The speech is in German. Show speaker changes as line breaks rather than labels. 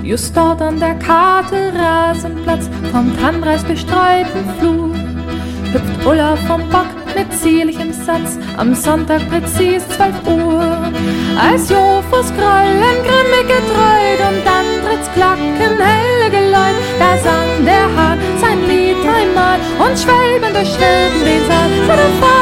Just dort an der Karte Rasenplatz vom Tannenreis bestreuten Flur hüpft Ulla vom Bock mit zierlichem Satz am Sonntag präzis 12 Uhr. Als Jofus Grollen grimmig getreut und dann tritt's Glocken helle Geläut, da sang der Hahn sein Lied dreimal und schwelbend durchschwirrten den Saal.